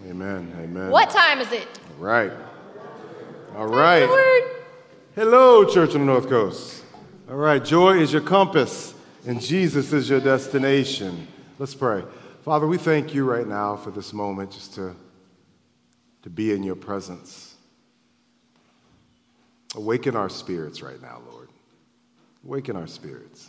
Amen. Amen. What time is it? All right. All right. Lord. Hello, Church on the North Coast. All right. Joy is your compass, and Jesus is your destination. Let's pray. Father, we thank you right now for this moment just to be in your presence. Awaken our spirits right now, Lord. Awaken our spirits.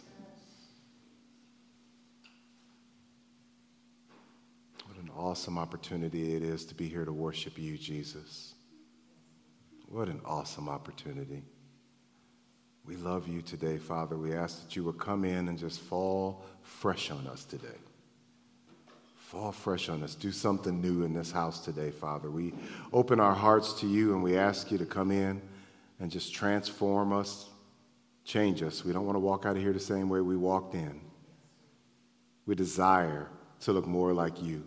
What an awesome opportunity it is to be here to worship you, Jesus. What an awesome opportunity. We love you today, Father. We ask that you would come in and just fall fresh on us today. Fall fresh on us. Do something new in this house today, Father. We open our hearts to you and we ask you to come in and just transform us, change us. We don't want to walk out of here the same way we walked in. We desire to look more like you.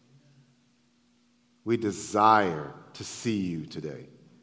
We desire to see you today.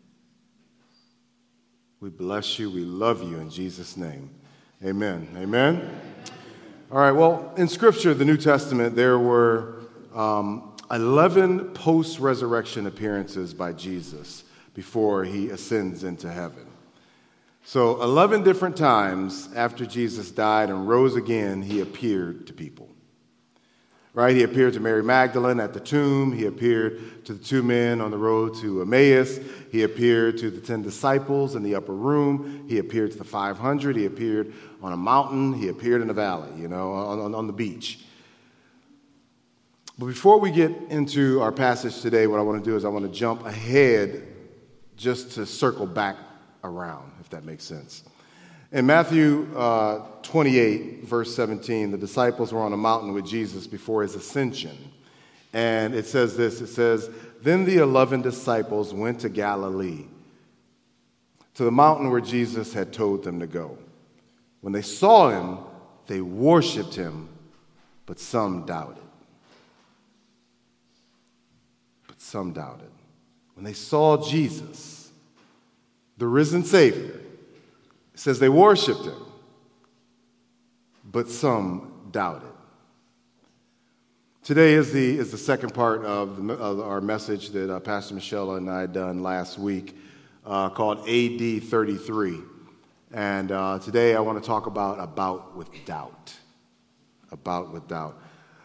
We bless you. We love you in Jesus' name. Amen. Amen. All right. Well, in Scripture, the New Testament, there were 11 post-resurrection appearances by Jesus before he ascends into heaven. So 11 different times after Jesus died and rose again, he appeared to people. Right? He appeared to Mary Magdalene at the tomb. He appeared to the two men on the road to Emmaus. He appeared to the 10 disciples in the upper room. He appeared to the 500. He appeared on a mountain. He appeared in a valley, on the beach. But before we get into our passage today, what I want to do is I want to jump ahead just to circle back around, if that makes sense. In Matthew 28, verse 17, the disciples were on a mountain with Jesus before his ascension. And it says this, it says, "Then the 11 disciples went to Galilee, to the mountain where Jesus had told them to go. When they saw him, they worshiped him, but some doubted." But some doubted. When they saw Jesus, the risen Savior, it says they worshiped him, but some doubted. Today is the second part of our message that Pastor Michelle and I had done last week called AD 33. And today I want to talk about with doubt. About with doubt.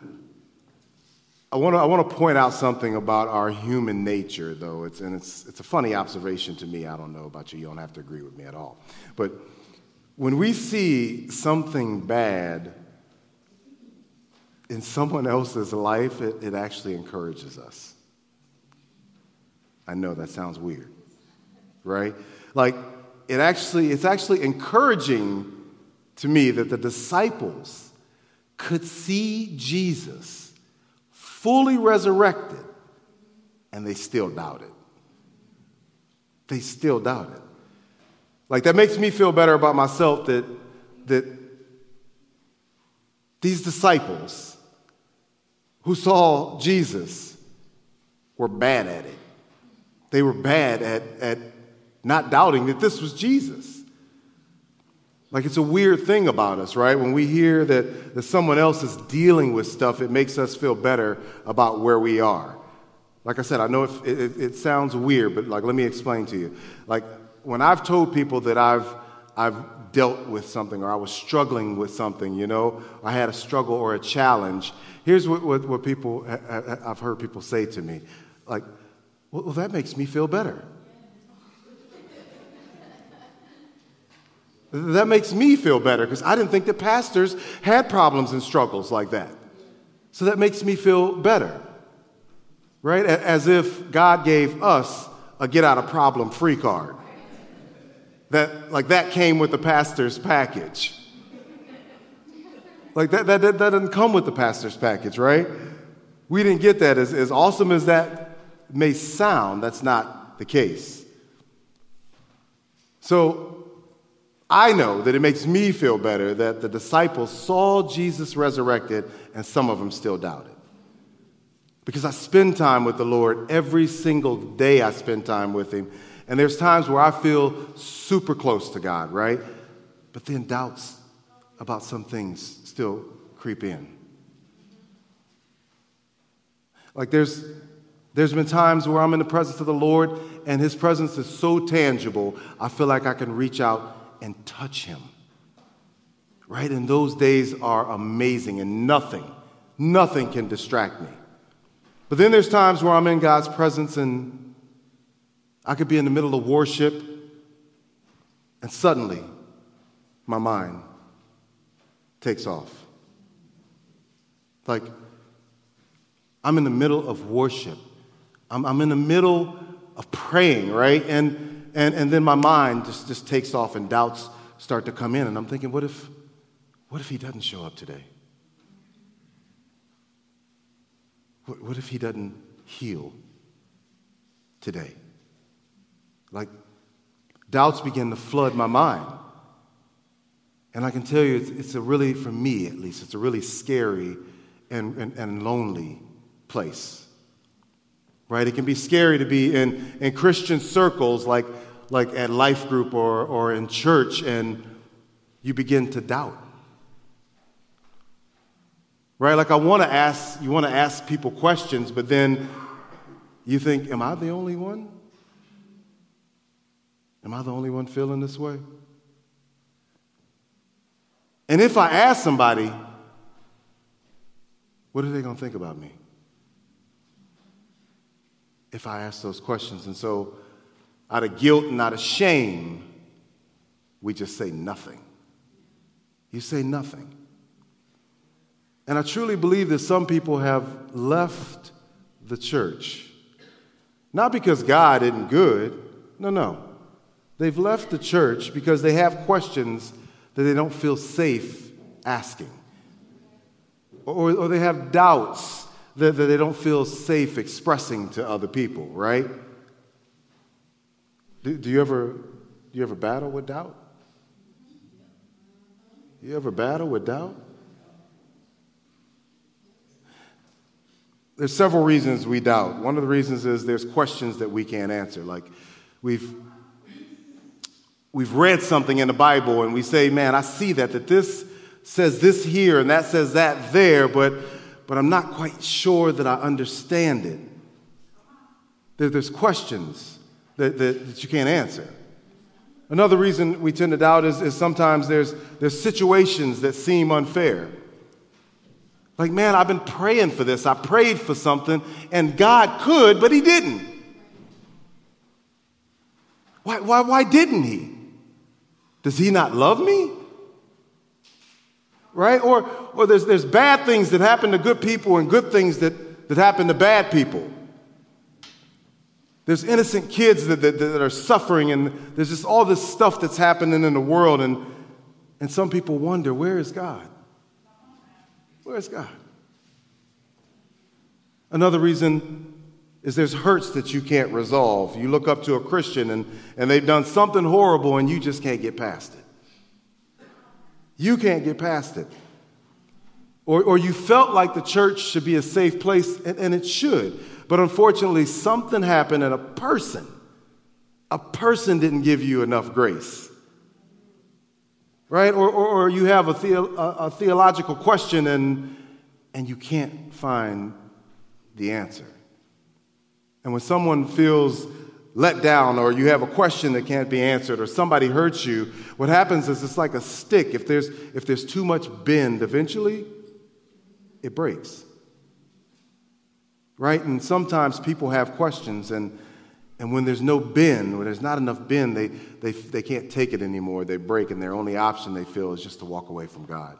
I want to point out something about our human nature, though. It's a funny observation to me. I don't know about you. You don't have to agree with me at all. But when we see something bad in someone else's life, it actually encourages us. I know that sounds weird, right? Like it's actually encouraging to me that the disciples could see Jesus fully resurrected, and they still doubted. They still doubted. Like, that makes me feel better about myself that these disciples who saw Jesus were bad at it. They were bad at not doubting that this was Jesus. Like, it's a weird thing about us, right? When we hear that someone else is dealing with stuff, it makes us feel better about where we are. Like I said, I know it sounds weird, but let me explain to you. Like, when I've told people that I've dealt with something or I was struggling with something, I had a struggle or a challenge, here's what people, I've heard people say to me, like, well, that makes me feel better. That makes me feel better because I didn't think that pastors had problems and struggles like that. So that makes me feel better, right? As if God gave us a get-out-of-problem-free card. That came with the pastor's package. Like that doesn't come with the pastor's package, right? We didn't get that. As awesome as that may sound, that's not the case. So I know that it makes me feel better that the disciples saw Jesus resurrected and some of them still doubted. Because I spend time with the Lord every single day. I spend time with him. And there's times where I feel super close to God, right? But then doubts about some things still creep in. Like there's There's been times where I'm in the presence of the Lord and his presence is so tangible, I feel like I can reach out and touch him. Right? And those days are amazing, and nothing can distract me. But then there's times where I'm in God's presence and I could be in the middle of worship and suddenly my mind takes off. Like I'm in the middle of worship. I'm in the middle of praying, right? And then my mind just takes off and doubts start to come in. And I'm thinking, what if he doesn't show up today? What if he doesn't heal today? Like, doubts begin to flood my mind. And I can tell you, it's a really, for me at least, it's a really scary and lonely place. Right? It can be scary to be in Christian circles like at Life Group or in church, and you begin to doubt. Right? Like you want to ask people questions, but then you think, am I the only one? Am I the only one feeling this way? And if I ask somebody, what are they going to think about me? If I ask those questions. And so out of guilt and out of shame, we just say nothing. You say nothing. And I truly believe that some people have left the church. Not because God isn't good. No. They've left the church because they have questions that they don't feel safe asking. Or they have doubts that they don't feel safe expressing to other people, right? Do you ever battle with doubt? You ever battle with doubt? There's several reasons we doubt. One of the reasons is there's questions that we can't answer. Like we've read something in the Bible and we say, man, I see that this says this here and that says that there, but I'm not quite sure that I understand it. There's questions that you can't answer. Another reason we tend to doubt is sometimes there's situations that seem unfair. Like, man, I've been praying for this. I prayed for something, and God could, but he didn't. Why didn't he? Does he not love me? Right? Or there's bad things that happen to good people and good things that happen to bad people. There's innocent kids that are suffering, and there's just all this stuff that's happening in the world, and some people wonder, where is God? Where is God? Another reason is there's hurts that you can't resolve. You look up to a Christian, and they've done something horrible, and you just can't get past it. You can't get past it. Or you felt like the church should be a safe place, and it should. But unfortunately, something happened, and a person didn't give you enough grace. Right? Or you have a theological question, and you can't find the answer. And when someone feels let down, or you have a question that can't be answered, or somebody hurts you, what happens is it's like a stick. If there's too much bend, eventually it breaks. Right? And sometimes people have questions, and when there's no bend, when there's not enough bend, they can't take it anymore. They break, and their only option, they feel, is just to walk away from God.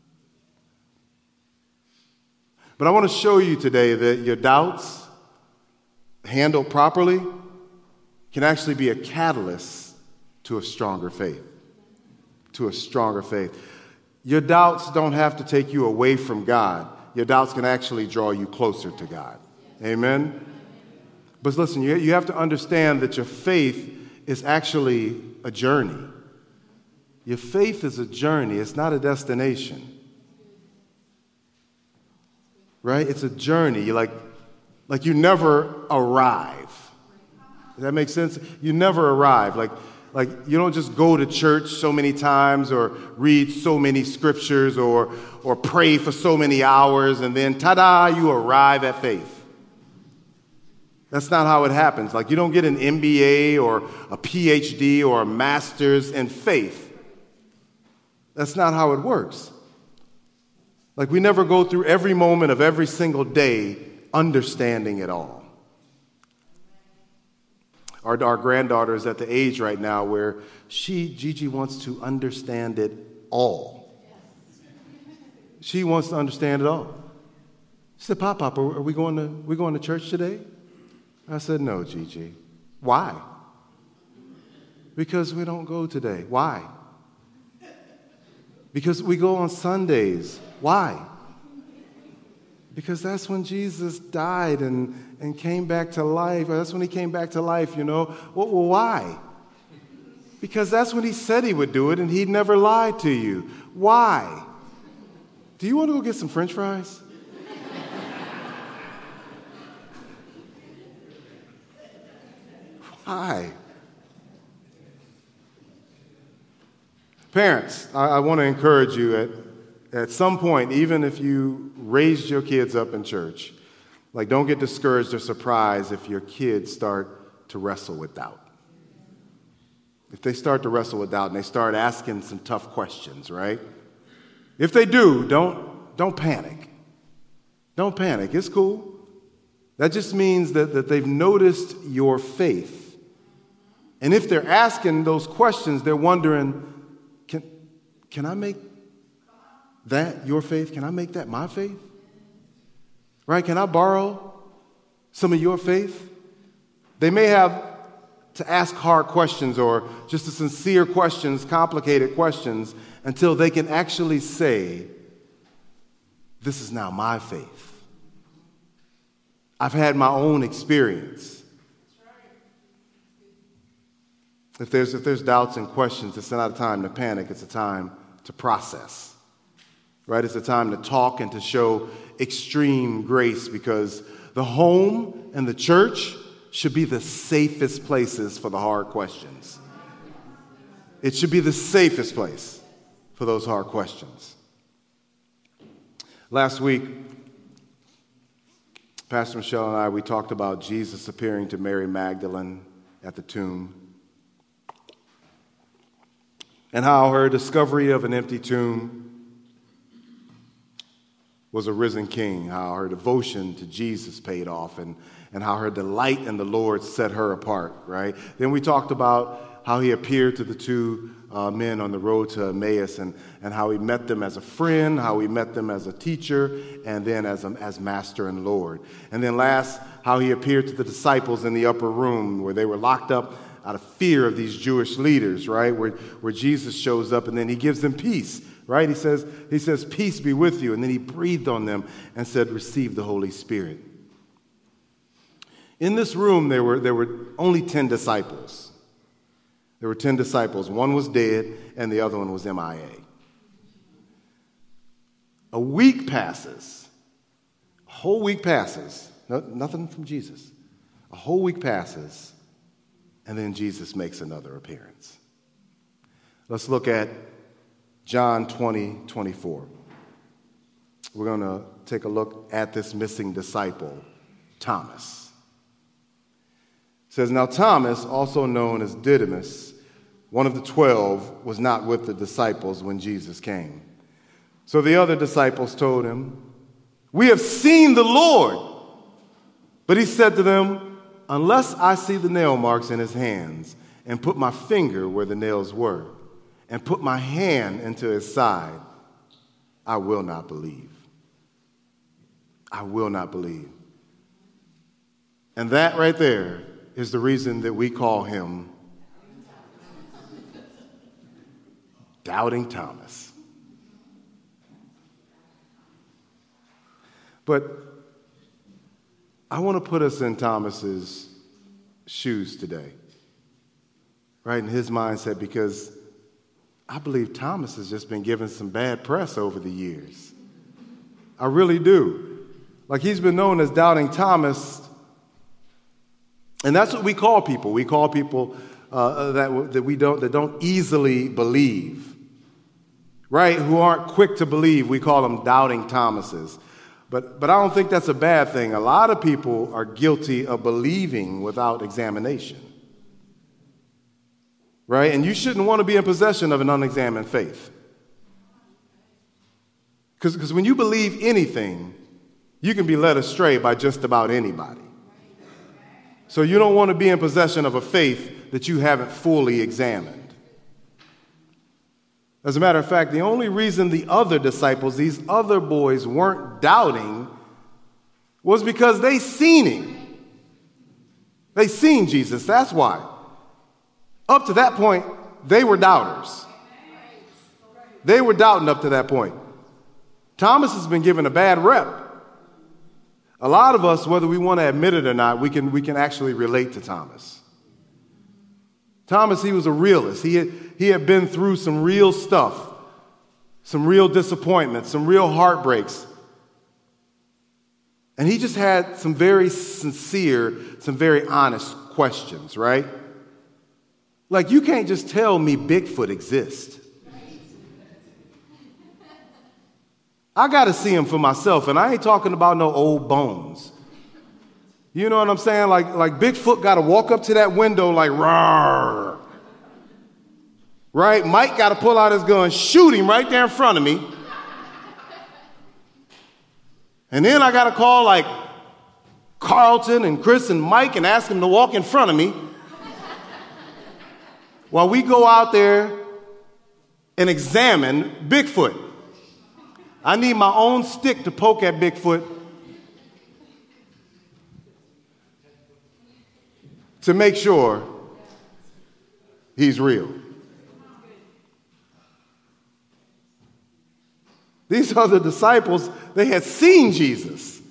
But I want to show you today that your doubts, handled properly, can actually be a catalyst to a stronger faith. To a stronger faith. Your doubts don't have to take you away from God. Your doubts can actually draw you closer to God. Amen? But listen, you have to understand that your faith is actually a journey. Your faith is a journey. It's not a destination. Right? It's a journey. You like you never arrive. Does that make sense? You never arrive. Like you don't just go to church so many times or read so many scriptures or pray for so many hours and then ta-da, you arrive at faith. That's not how it happens. Like, you don't get an MBA or a PhD or a master's in faith. That's not how it works. Like, we never go through every moment of every single day understanding it all. Our granddaughter is at the age right now where Gigi wants to understand it all. She wants to understand it all. She said, Pop, are we going to church today? I said, no, Gigi. Why? Because we don't go today. Why? Because we go on Sundays. Why? Because that's when Jesus died and came back to life. That's when he came back to life, you know. Well, why? Because that's when he said he would do it, and he never lied to you. Why? Do you want to go get some French fries? Why? Parents, I want to encourage you at some point, even if you raised your kids up in church, like, don't get discouraged or surprised if your kids start to wrestle with doubt. If they start to wrestle with doubt and they start asking some tough questions, right? If they do, don't panic. Don't panic. It's cool. That just means that they've noticed your faith. And if they're asking those questions, they're wondering, can I make that your faith? Can I make that my faith? Right? Can I borrow some of your faith? They may have to ask hard questions or just the sincere questions, complicated questions, until they can actually say, this is now my faith. I've had my own experience. If there's doubts and questions, it's not a time to panic. It's a time to process, right? It's a time to talk and to show extreme grace, because the home and the church should be the safest places for the hard questions. It should be the safest place for those hard questions. Last week, Pastor Michelle and I, we talked about Jesus appearing to Mary Magdalene at the tomb, and how her discovery of an empty tomb was a risen king, how her devotion to Jesus paid off, and how her delight in the Lord set her apart, right? Then we talked about how he appeared to the two men on the road to Emmaus, and how he met them as a friend, how he met them as a teacher, and then as master and Lord. And then last, how he appeared to the disciples in the upper room where they were locked up out of fear of these Jewish leaders, right? Where Jesus shows up and then he gives them peace, right? He says, peace be with you. And then he breathed on them and said, receive the Holy Spirit. In this room, there were only 10 disciples. There were 10 disciples. One was dead and the other one was MIA. A week passes. A whole week passes. Nothing from Jesus. A whole week passes. And then Jesus makes another appearance. Let's look at John 20:24. We're going to take a look at this missing disciple, Thomas. It says, now Thomas, also known as Didymus, one of the 12, was not with the disciples when Jesus came. So the other disciples told him, we have seen the Lord. But he said to them, unless I see the nail marks in his hands and put my finger where the nails were and put my hand into his side, I will not believe. I will not believe. And that right there is the reason that we call him Doubting Thomas. But I want to put us in Thomas's shoes today, right, in his mindset, because I believe Thomas has just been given some bad press over the years. I really do. Like, he's been known as Doubting Thomas, and that's what we call people. We call people that don't easily believe, right, who aren't quick to believe. We call them Doubting Thomases. But I don't think that's a bad thing. A lot of people are guilty of believing without examination. Right? And you shouldn't want to be in possession of an unexamined faith. Because when you believe anything, you can be led astray by just about anybody. So you don't want to be in possession of a faith that you haven't fully examined. As a matter of fact, the only reason the other disciples, these other boys, weren't doubting was because they seen him. They seen Jesus. That's why. Up to that point, they were doubters. They were doubting up to that point. Thomas has been given a bad rep. A lot of us, whether we want to admit it or not, we can actually relate to Thomas. Thomas, he was a realist. He had been through some real stuff, some real disappointments, some real heartbreaks. And he just had some very sincere, some very honest questions, right? Like, you can't just tell me Bigfoot exists. I got to see him for myself, and I ain't talking about no old bones. You know what I'm saying? Like Bigfoot got to walk up to that window like, rawr. Right? Mike got to pull out his gun, shoot him right there in front of me. And then I got to call like Carlton and Chris and Mike and ask them to walk in front of me while we go out there and examine Bigfoot. I need my own stick to poke at Bigfoot to make sure he's real. These other disciples, they had seen Jesus.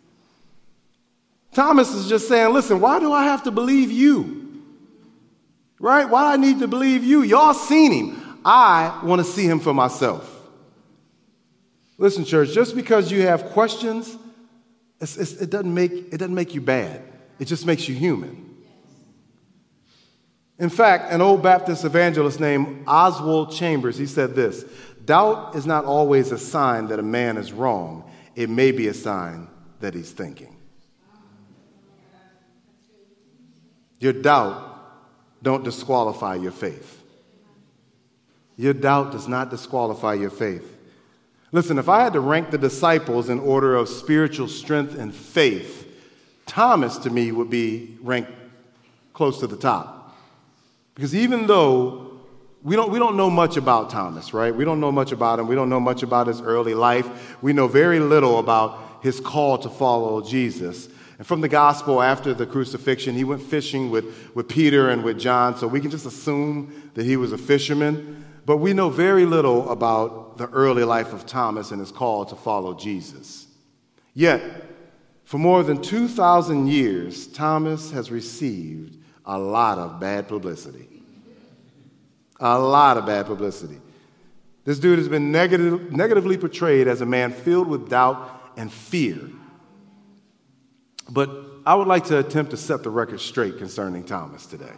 Thomas is just saying, listen, why do I have to believe you? Right? Why do I need to believe you? Y'all seen him. I want to see him for myself. Listen, church, just because you have questions, it doesn't make you bad. It just makes you human. In fact, an old Baptist evangelist named Oswald Chambers, he said this: doubt is not always a sign that a man is wrong. It may be a sign that he's thinking. Your doubt don't disqualify your faith. Your doubt does not disqualify your faith. Listen, if I had to rank the disciples in order of spiritual strength and faith, Thomas to me would be ranked close to the top. Because even though we don't know much about Thomas, right? We don't know much about him. We don't know much about his early life. We know very little about his call to follow Jesus. And from the gospel after the crucifixion, he went fishing with Peter and with John, so we can just assume that he was a fisherman. But we know very little about the early life of Thomas and his call to follow Jesus. Yet, for more than 2,000 years, Thomas has received a lot of bad publicity. A lot of bad publicity. This dude has been negatively portrayed as a man filled with doubt and fear. But I would like to attempt to set the record straight concerning Thomas today.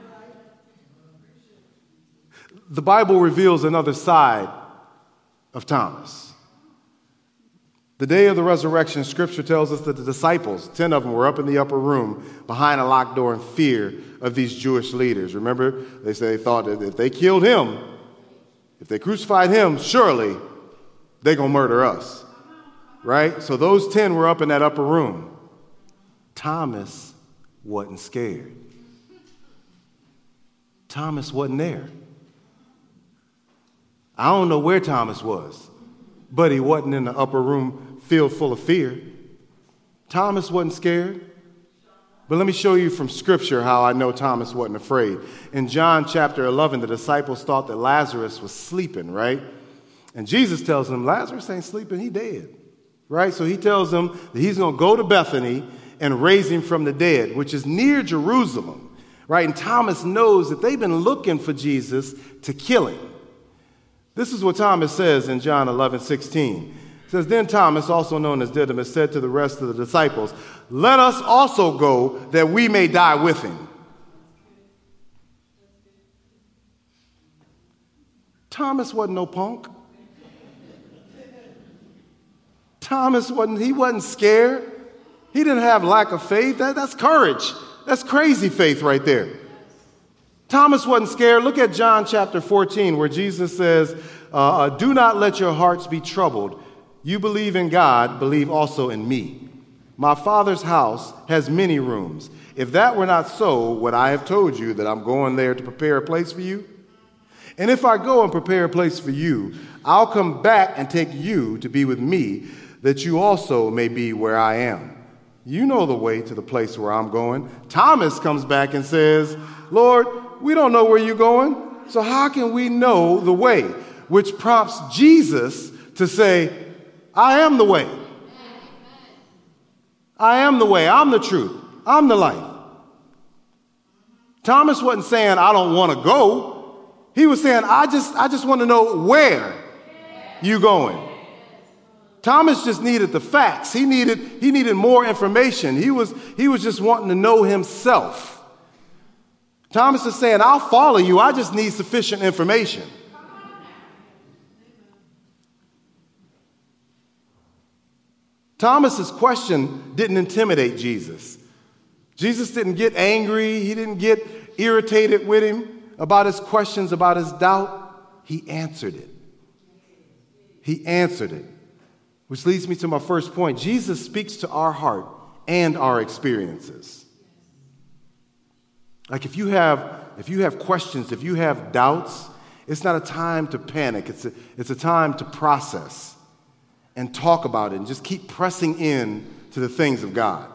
The Bible reveals another side of Thomas. The day of the resurrection, Scripture tells us that the disciples, 10 of them, were up in the upper room behind a locked door in fear of these Jewish leaders. Remember, they thought that if they killed him, if they crucified him, surely they're going to murder us. Right? So those 10 were up in that upper room. Thomas wasn't scared. Thomas wasn't there. I don't know where Thomas was, but he wasn't in the upper room filled full of fear. Thomas wasn't scared. But let me show you from Scripture how I know Thomas wasn't afraid. In John chapter 11, the disciples thought that Lazarus was sleeping, right? And Jesus tells them, Lazarus ain't sleeping, he dead, right? So he tells them that he's going to go to Bethany and raise him from the dead, which is near Jerusalem, right? And Thomas knows that they've been looking for Jesus to kill him. This is what Thomas says in John 11:16. It says, then Thomas, also known as Didymus, said to the rest of the disciples, let us also go that we may die with him. Thomas wasn't no punk. Thomas wasn't scared. He didn't have lack of faith. That's courage. That's crazy faith right there. Thomas wasn't scared. Look at John chapter 14, where Jesus says, do not let your hearts be troubled. You believe in God, believe also in me. My Father's house has many rooms. If that were not so, would I have told you that I'm going there to prepare a place for you? And if I go and prepare a place for you, I'll come back and take you to be with me, that you also may be where I am. You know the way to the place where I'm going. Thomas comes back and says, Lord, we don't know where you're going, so how can we know the way? Which prompts Jesus to say, I am the way. I am the way. I'm the truth. I'm the life. Thomas wasn't saying, I don't want to go. He was saying, I just want to know where you're going. Thomas just needed the facts. He needed more information. He was just wanting to know himself. Thomas is saying, I'll follow you. I just need sufficient information. Thomas's question didn't intimidate Jesus. Jesus didn't get angry. He didn't get irritated with him about his questions, about his doubt. He answered it. He answered it. Which leads me to my first point. Jesus speaks to our heart and our experiences. Like if you have questions, if you have doubts, it's not a time to panic. It's a time to process and talk about it and just keep pressing in to the things of God.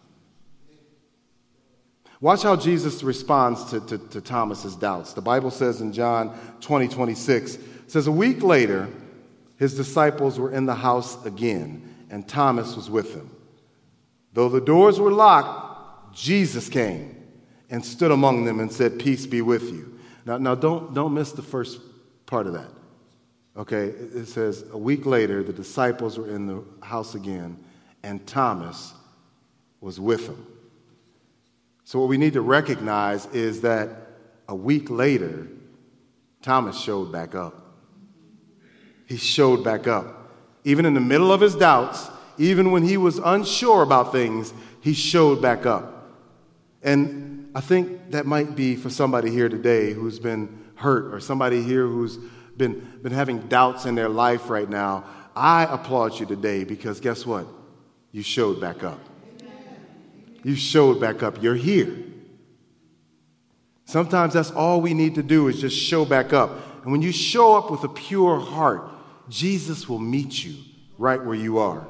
Watch how Jesus responds to Thomas's doubts. The Bible says in John 20:26, it says, a week later, his disciples were in the house again, and Thomas was with them. Though the doors were locked, Jesus came and stood among them and said, peace be with you. Now don't miss the first part of that. Okay, it says, a week later, the disciples were in the house again, and Thomas was with them. So what we need to recognize is that a week later, Thomas showed back up. He showed back up. Even in the middle of his doubts, even when he was unsure about things, he showed back up. And I think that might be for somebody here today who's been hurt, or somebody here who's been having doubts in their life right now. I applaud you today because guess what? You showed back up. You showed back up. You're here. Sometimes that's all we need to do is just show back up. And when you show up with a pure heart, Jesus will meet you right where you are.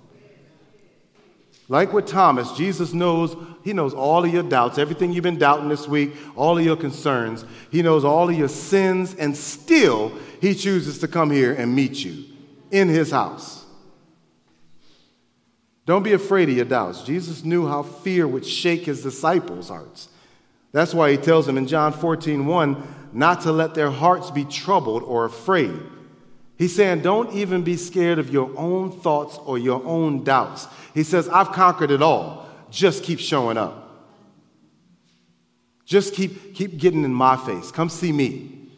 Like with Thomas, Jesus knows, he knows all of your doubts, everything you've been doubting this week, all of your concerns. He knows all of your sins, and still he chooses to come here and meet you in his house. Don't be afraid of your doubts. Jesus knew how fear would shake his disciples' hearts. That's why he tells them in John 14:1 not to let their hearts be troubled or afraid. He's saying, don't even be scared of your own thoughts or your own doubts. He says, I've conquered it all. Just keep showing up. Just keep getting in my face. Come see me.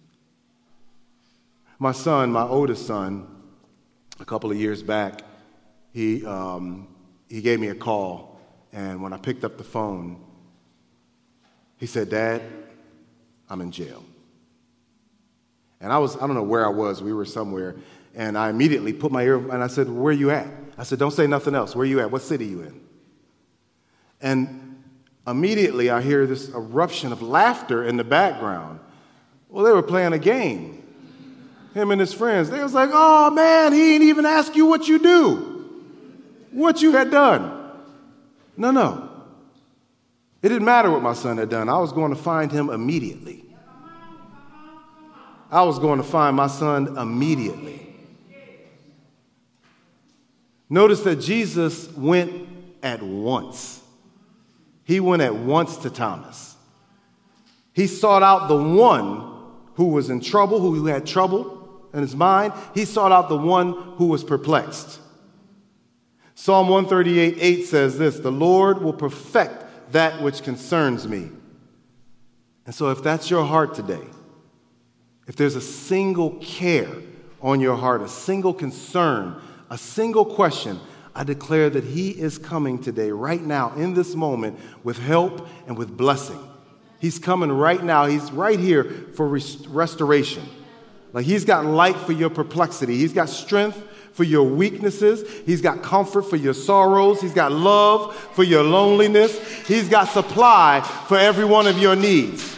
My son, my oldest son, a couple of years back, he gave me a call. And when I picked up the phone, he said, Dad, I'm in jail. And I don't know where I was. We were somewhere. And I immediately put my ear, and I said, where are you at? I said, don't say nothing else. Where are you at? What city are you in? And immediately I hear this eruption of laughter in the background. Well, they were playing a game. Him and his friends. They was like, oh, man, he ain't even ask you what you do. What you had done. No. It didn't matter what my son had done. I was going to find him immediately. I was going to find my son immediately. Notice that Jesus went at once. He went at once to Thomas. He sought out the one who was in trouble, who had trouble in his mind. He sought out the one who was perplexed. Psalm 138:8 says this, the Lord will perfect that which concerns me. And so if that's your heart today, if there's a single care on your heart, a single concern a single question, I declare that he is coming today, right now, in this moment, with help and with blessing. He's coming right now. He's right here for restoration. Like he's got light for your perplexity. He's got strength for your weaknesses. He's got comfort for your sorrows. He's got love for your loneliness. He's got supply for every one of your needs.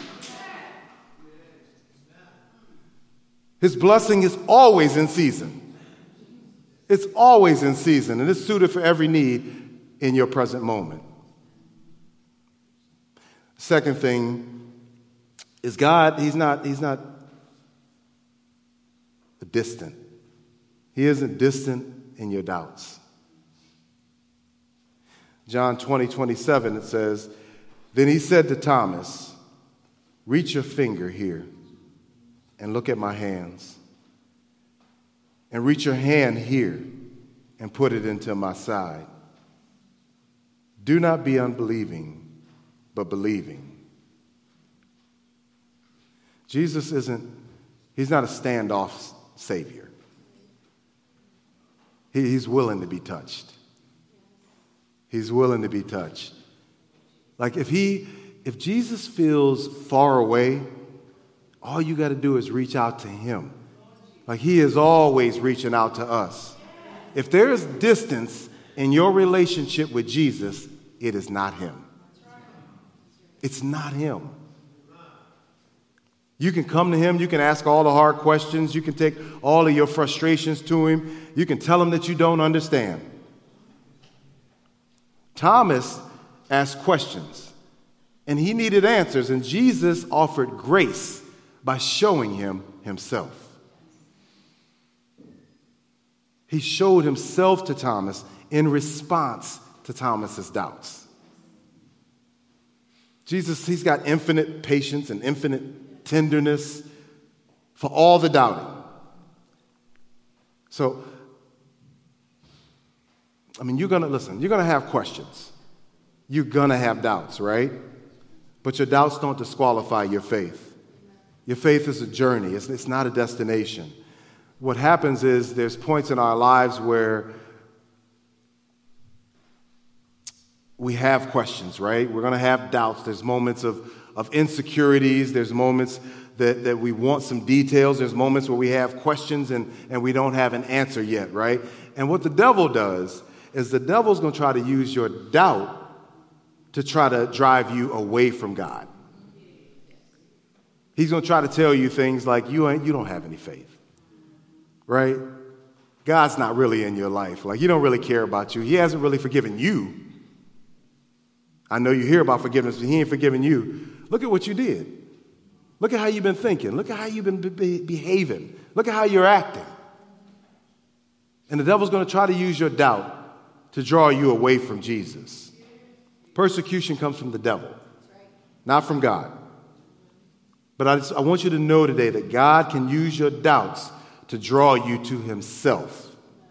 His blessing is always in season. It's always in season, and it's suited for every need in your present moment. Second thing is God, he's not distant. He isn't distant in your doubts. John 20:27, it says, "Then he said to Thomas, 'Reach your finger here and look at my hands. And reach your hand here and put it into my side. Do not be unbelieving, but believing.'" Jesus he's not a standoff Savior. He's willing to be touched. He's willing to be touched. Like if Jesus feels far away, all you got to do is reach out to him. Like he is always reaching out to us. If there is distance in your relationship with Jesus, it is not him. It's not him. You can come to him. You can ask all the hard questions. You can take all of your frustrations to him. You can tell him that you don't understand. Thomas asked questions, and he needed answers, and Jesus offered grace by showing him himself. He showed himself to Thomas in response to Thomas's doubts. Jesus, he's got infinite patience and infinite tenderness for all the doubting. So, you're going to have questions. You're going to have doubts, right? But your doubts don't disqualify your faith. Your faith is a journey. It's not a destination. What happens is there's points in our lives where we have questions, right? We're going to have doubts. There's moments of insecurities. There's moments that we want some details. There's moments where we have questions and we don't have an answer yet, right? And what the devil does is the devil's going to try to use your doubt to try to drive you away from God. He's going to try to tell you things like you don't have any faith, right? God's not really in your life. Like, he don't really care about you. He hasn't really forgiven you. I know you hear about forgiveness, but he ain't forgiven you. Look at what you did. Look at how you've been thinking. Look at how you've been behaving. Look at how you're acting. And the devil's going to try to use your doubt to draw you away from Jesus. Persecution comes from the devil, not from God. But I want you to know today that God can use your doubts to draw you to himself.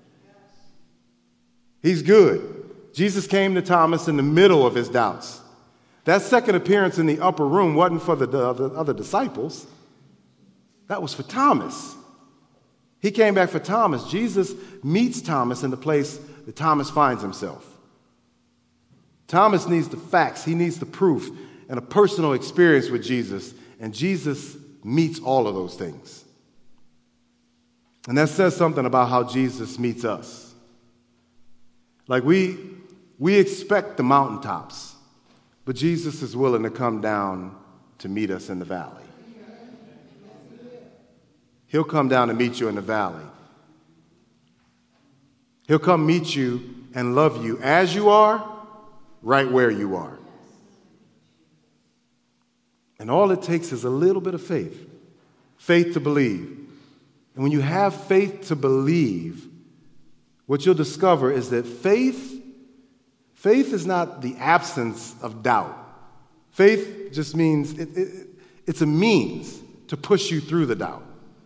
He's good. Jesus came to Thomas in the middle of his doubts. That second appearance in the upper room wasn't for the other disciples. That was for Thomas. He came back for Thomas. Jesus meets Thomas in the place that Thomas finds himself. Thomas needs the facts. He needs the proof and a personal experience with Jesus. And Jesus meets all of those things. And that says something about how Jesus meets us. Like we expect the mountaintops, but Jesus is willing to come down to meet us in the valley. He'll come down to meet you in the valley. He'll come meet you and love you as you are, right where you are. And all it takes is a little bit of faith to believe. And when you have faith to believe, what you'll discover is that faith is not the absence of doubt. Faith just means it's a means to push you through the doubt.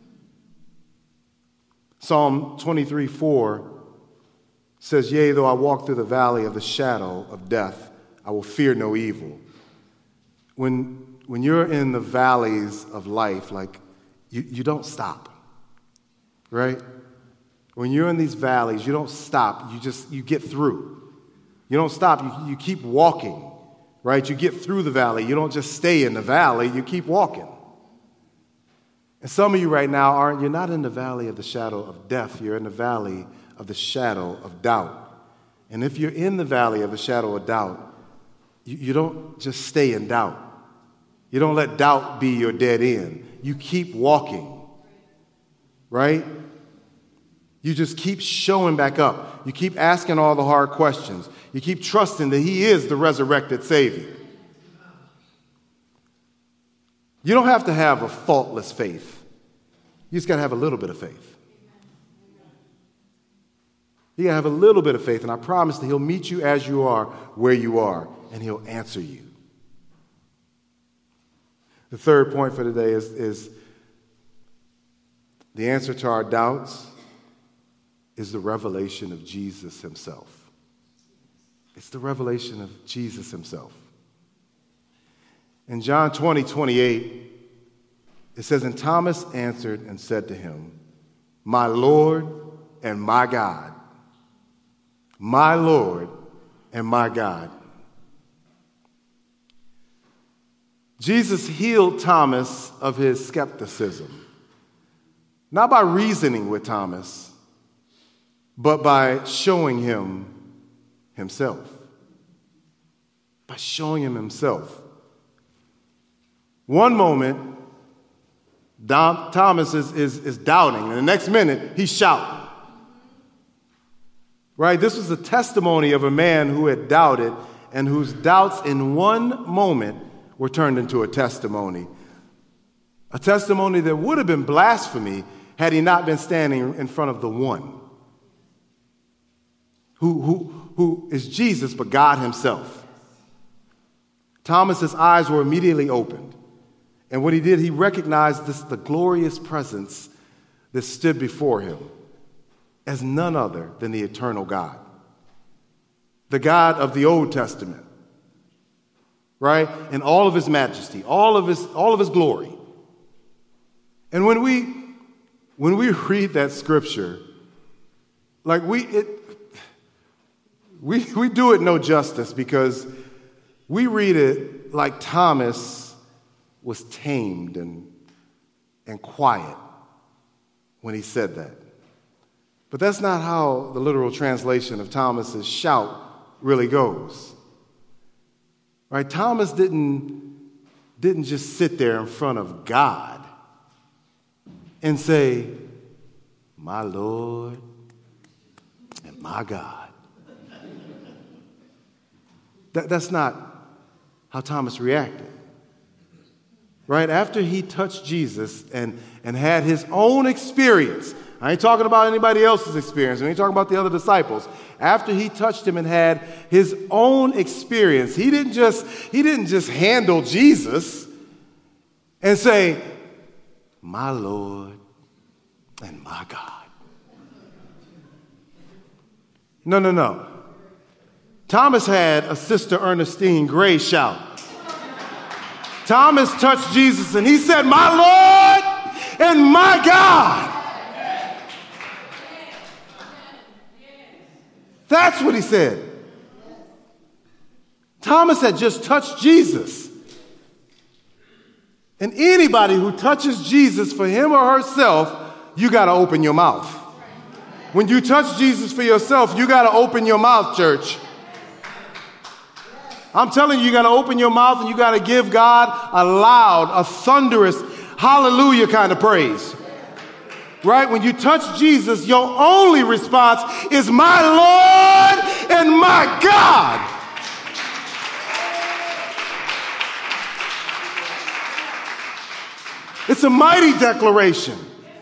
Psalm 23:4 says, "Yea, though I walk through the valley of the shadow of death, I will fear no evil." When you're in the valleys of life, like you don't stop, right? When you're in these valleys, you don't stop. You get through. You don't stop. You keep walking, right? You get through the valley. You don't just stay in the valley. You keep walking. And some of you right now you're not in the valley of the shadow of death. You're in the valley of the shadow of doubt. And if you're in the valley of the shadow of doubt, you don't just stay in doubt. You don't let doubt be your dead end. You keep walking, right? You just keep showing back up. You keep asking all the hard questions. You keep trusting that he is the resurrected Savior. You don't have to have a faultless faith. You just got to have a little bit of faith. You got to have a little bit of faith, and I promise that he'll meet you as you are, where you are, and he'll answer you. The third point for today is the answer to our doubts is the revelation of Jesus himself. It's the revelation of Jesus himself. In John 20:28, it says, "And Thomas answered and said to him, 'My Lord and my God.'" My Lord and my God. Jesus healed Thomas of his skepticism, not by reasoning with Thomas, but by showing him himself. By showing him himself. One moment, Thomas is doubting, and the next minute, he's shouting. Right? This was a testimony of a man who had doubted and whose doubts in one moment were turned into a testimony. A testimony that would have been blasphemy had he not been standing in front of the one who is Jesus, but God himself. Thomas's eyes were immediately opened. And what he did, he recognized the glorious presence that stood before him as none other than the eternal God. The God of the Old Testament, right? In all of his majesty, all of his glory. And when we read that scripture, like we do it no justice because we read it like Thomas was tamed and quiet when he said that. But that's not how the literal translation of Thomas's shout really goes. Right? Thomas didn't just sit there in front of God and say, "My Lord and my God." That's not how Thomas reacted. Right? After he touched Jesus and had his own experience, I ain't talking about anybody else's experience. I ain't talking about the other disciples. After he touched him and had his own experience, he didn't just handle Jesus and say, "My Lord and my God." No. Thomas had a Sister Ernestine Gray shout. Thomas touched Jesus and he said, "My Lord and my God." That's what he said. Thomas had just touched Jesus. And anybody who touches Jesus for him or herself, you got to open your mouth. When you touch Jesus for yourself, you got to open your mouth, church. I'm telling you, you got to open your mouth and you got to give God a loud, a thunderous hallelujah kind of praise. Right? When you touch Jesus, your only response is, "My Lord and my God." It's a mighty declaration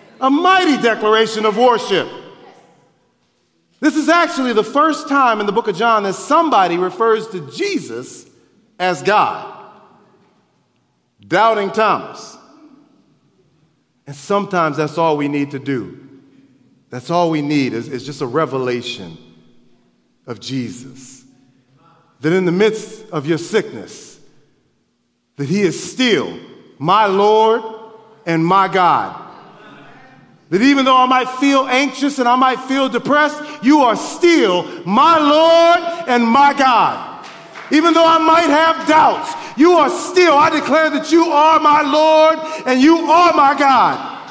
of worship. This is actually the first time in the book of John that somebody refers to Jesus as God. Doubting Thomas. And sometimes that's all we need to do. That's all we need is just a revelation of Jesus. That in the midst of your sickness, that he is still my Lord and my God. That even though I might feel anxious and I might feel depressed, you are still my Lord and my God. Even though I might have doubts, you are still, I declare that you are my Lord and you are my God.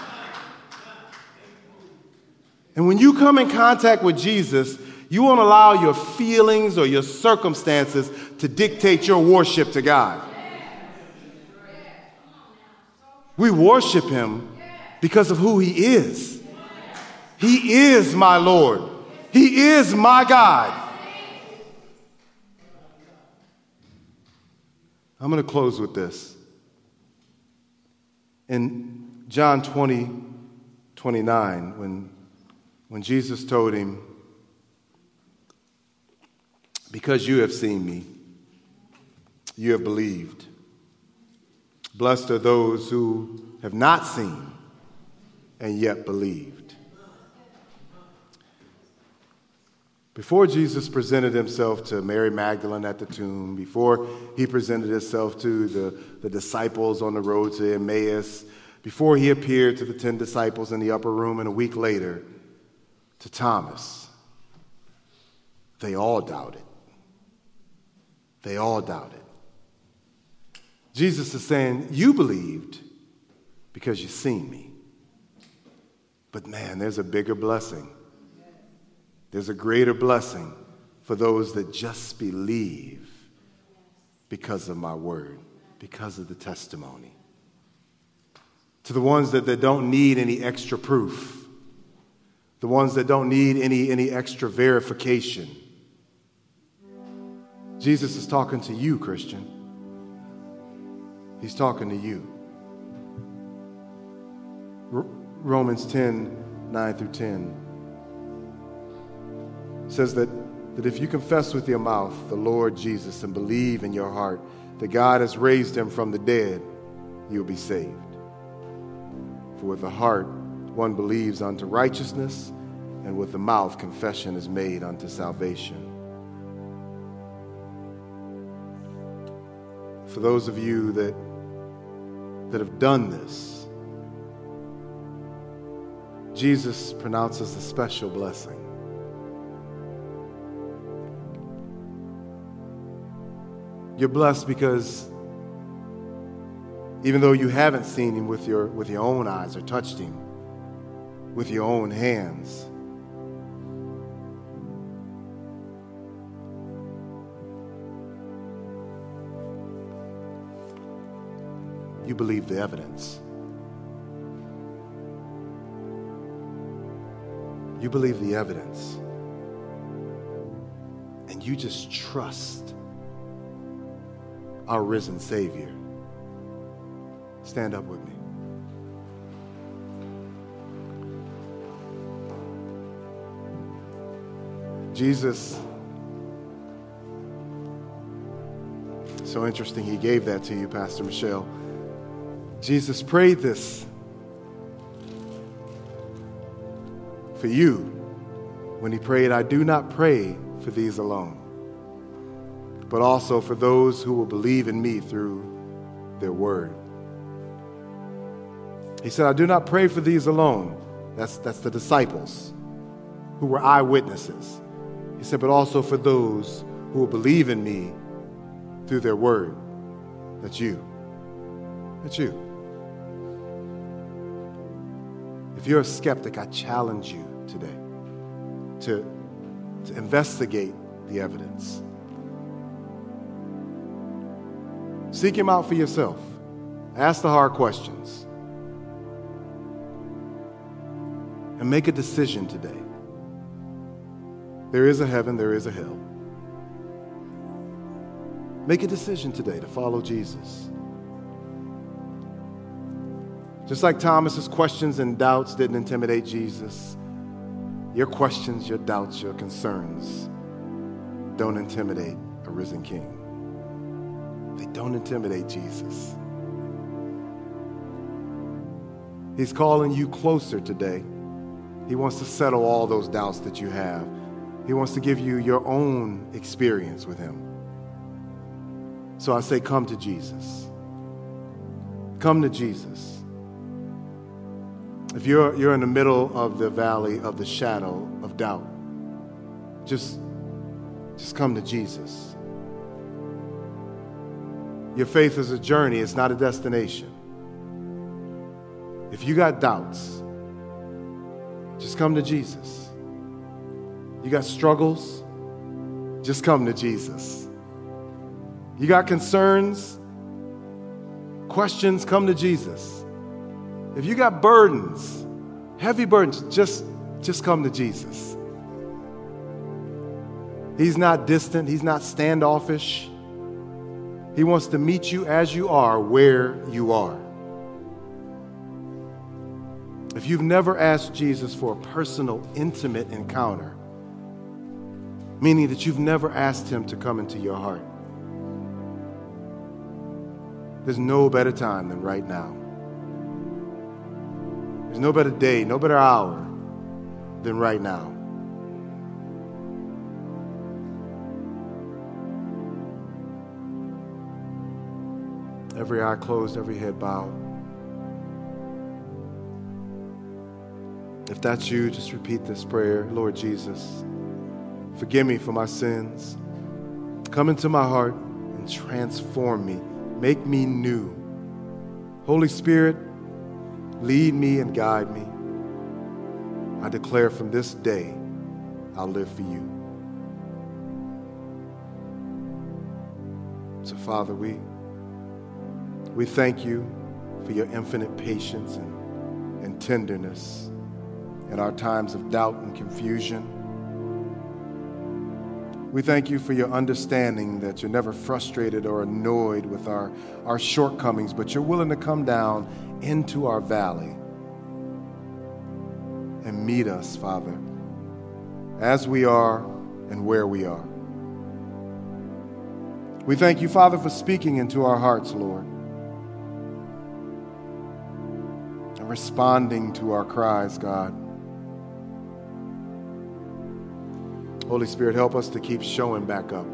And when you come in contact with Jesus, you won't allow your feelings or your circumstances to dictate your worship to God. We worship him because of who he is. He is my Lord. He is my God. I'm going to close with this. In John 20:29, when Jesus told him, because you have seen me, you have believed. Blessed are those who have not seen and yet believed. Before Jesus presented himself to Mary Magdalene at the tomb, before he presented himself to the disciples on the road to Emmaus, before he appeared to the 10 disciples in the upper room, and a week later to Thomas, they all doubted. They all doubted. Jesus is saying, you believed because you've seen me. But man, there's a bigger blessing. There's a greater blessing for those that just believe because of my word, because of the testimony. To the ones that don't need any extra proof, the ones that don't need any extra verification. Jesus is talking to you, Christian. He's talking to you. Romans 10:9-10 says that if you confess with your mouth the Lord Jesus and believe in your heart that God has raised him from the dead, you'll be saved. For with the heart one believes unto righteousness, and with the mouth confession is made unto salvation. For those of you that have done this, Jesus pronounces a special blessing. You're blessed because even though you haven't seen him with your own eyes or touched him with your own hands, you believe the evidence. You believe the evidence. And you just trust our risen Savior. Stand up with me. Jesus, so interesting he gave that to you, Pastor Michelle. Jesus prayed this for you when he prayed, I do not pray for these alone, but also for those who will believe in me through their word. He said, I do not pray for these alone. That's the disciples who were eyewitnesses. He said, but also for those who will believe in me through their word. That's you. That's you. If you're a skeptic, I challenge you today to investigate the evidence. Seek him out for yourself. Ask the hard questions. And make a decision today. There is a heaven, there is a hell. Make a decision today to follow Jesus. Just like Thomas's questions and doubts didn't intimidate Jesus, your questions, your doubts, your concerns don't intimidate a risen King. They don't intimidate Jesus. He's calling you closer today. He wants to settle all those doubts that you have. He wants to give you your own experience with him. So I say, come to Jesus. Come to Jesus. If you're in the middle of the valley of the shadow of doubt, just come to Jesus. Your faith is a journey, it's not a destination. If you got doubts, just come to Jesus. You got struggles, just come to Jesus. You got concerns, questions, come to Jesus. If you got burdens, heavy burdens, just come to Jesus. He's not distant. He's not standoffish. He wants to meet you as you are, where you are. If you've never asked Jesus for a personal, intimate encounter, meaning that you've never asked him to come into your heart, there's no better time than right now. There's no better day, no better hour than right now. Every eye closed, every head bowed. If that's you, just repeat this prayer. Lord Jesus, forgive me for my sins. Come into my heart and transform me. Make me new. Holy Spirit, lead me and guide me. I declare from this day, I'll live for you. So, Father, we thank you for your infinite patience and tenderness in our times of doubt and confusion. We thank you for your understanding that you're never frustrated or annoyed with our shortcomings, but you're willing to come down into our valley and meet us, Father, as we are and where we are. We thank you, Father, for speaking into our hearts, Lord, and responding to our cries, God. Holy Spirit, help us to keep showing back up.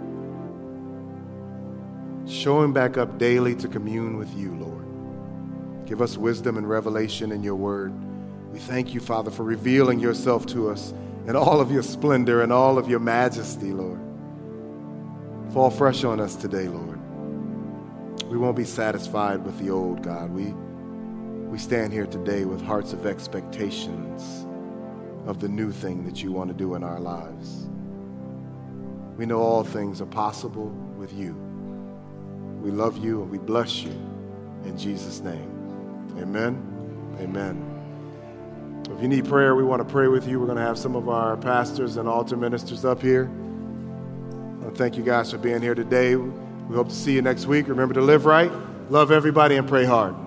Showing back up daily to commune with you, Lord. Give us wisdom and revelation in your word. We thank you, Father, for revealing yourself to us in all of your splendor and all of your majesty, Lord. Fall fresh on us today, Lord. We won't be satisfied with the old, God. We stand here today with hearts of expectations of the new thing that you want to do in our lives. We know all things are possible with you. We love you and we bless you in Jesus' name. Amen. Amen. If you need prayer, we want to pray with you. We're going to have some of our pastors and altar ministers up here. I want to thank you guys for being here today. We hope to see you next week. Remember to live right, love everybody, and pray hard.